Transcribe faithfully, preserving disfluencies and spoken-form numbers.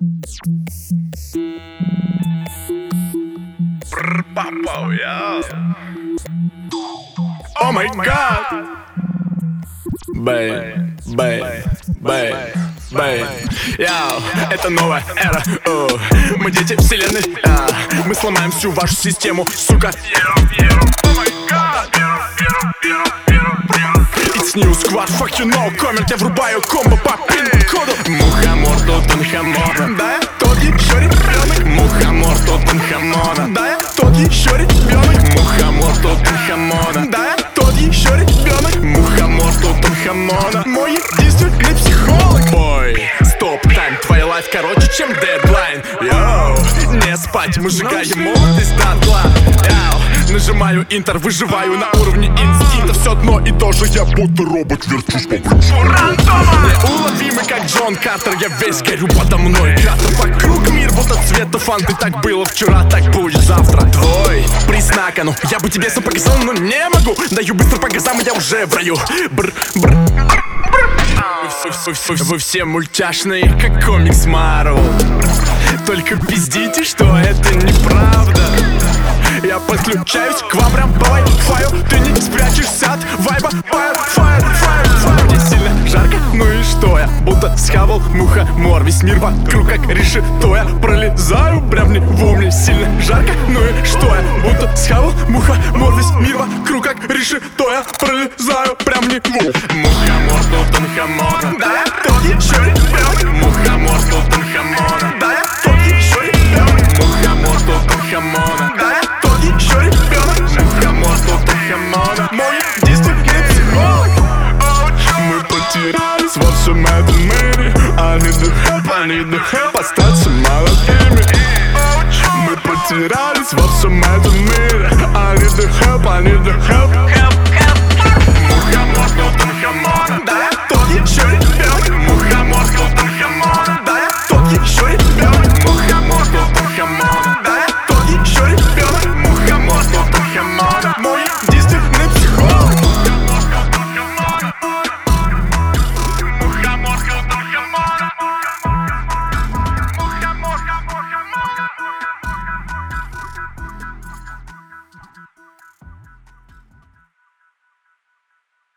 О май гад! Бэй, бэй, бэй, бэй. Яу, это новая эра. О, мы дети вселенной. А, мы сломаем всю вашу систему, сука. О май гад! It's new squad, fuck you know. Коммент, я врубаю комбо по пин-коду. Мухомор, Тутанхамона. Да, я тот еще ребенок. Мухомор, Тутанхамона. Да, я тот еще ребенок. Мухомор, Тутанхамона. Да, я тот еще ребенок. Мухомор, Тутанхамона. Мой единственный психолог. Ой, стоп, тайм, твоя лайф короче, чем дедлайн. Йоу, не спать, мы сжигаем молодость дотла. Йоу, нажимаю интер, выживаю на уровне инстинкта. Все одно и то же, я будто робот, верчусь по плюсу. Неуловимый, как Джон Картер, я весь горю подо мной. Кратер вокруг мир, будто цвета фанты. Так было вчера, так будет завтра. Твой приз на кону, я бы тебе сам показал, но не могу. Даю быстро по газам, и я уже в раю. Бр, бр, вы, вы, вы, вы все мультяшные, как комикс Марвел. Только пиздите, что это неправда. Я подключаюсь к вам прям по вай-фаю. Ты не спрячешься от вайба. Фаер, фаер, фаер, фаер. Мне сильно жарко, ну и что я? Будто схавал мухомор. Весь мир вокруг как решето. Я пролезаю прям в него. Мне сильно жарко, ну и что я? Будто схавал мухомор. Весь мир вокруг как решето. Я пролезаю прям в него. Мухомор, Тутанхамона. Да, я тот еще ребенок. Мухомор, Тутанхамона. Да, я тот еще ребенок. Мухомор, Тутанхамона. Да, я тот еще ребенок. Мухомор, Тутанхамона. Мой единственный психолог. Мы потерялись во всем этом мире. I need the help, I need the help. Остаться молодыми. Мы потерялись во всем этом мире. I need the help, I need the help.